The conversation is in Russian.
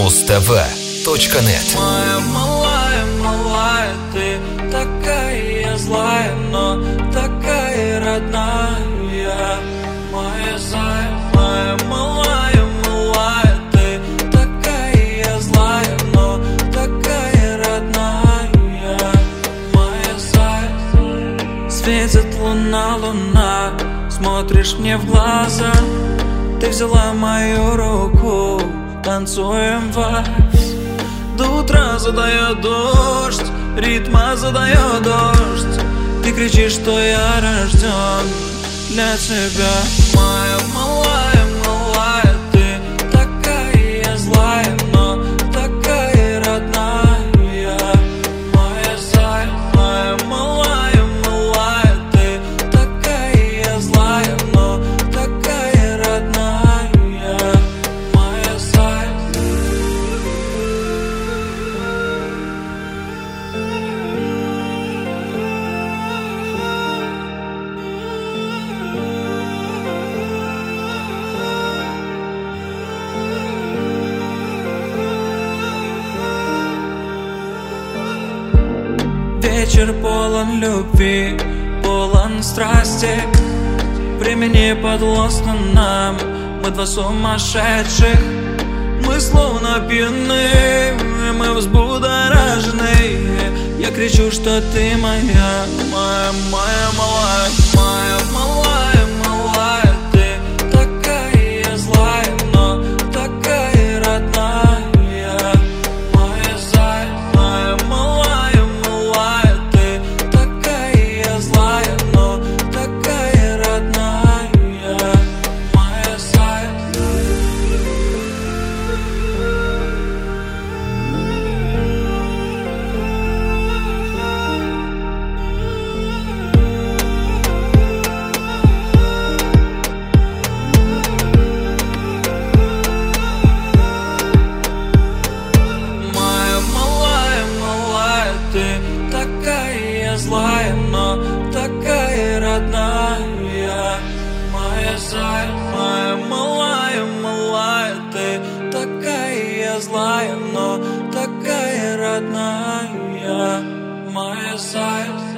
mustv.net. Моя малая, малая, ты такая злая, но такая родная. Моя зая, моя малая, малая, ты такая злая, но такая родная. Моя зая. Светит луна, луна, смотришь мне в глаза. Ты взяла мою руку, танцуем вальс. До утра задает дождь, ритма задает дождь. Ты кричишь, что я рожден для тебя. Моя малая, малая, ты такая злая, но такая родная. Моя зая, моя малая, малая, ты такая злая, но такая родная. Моя зая. Вечер полон любви, полон страсти. Времени подвластно нам, мы два сумасшедших. Мы словно пьяны, мы взбудоражены. Я кричу, что ты моя, моя, моя малая. Моя малая, малая, ты такая злая, но такая родная. Моя зая, моя малая, малая, ты такая злая, но такая родная. Моя зая. Моя малая, малая, ты такая злая, но такая родная. Моя зая, моя малая, малая, ты такая злая, но такая родная. Моя зая.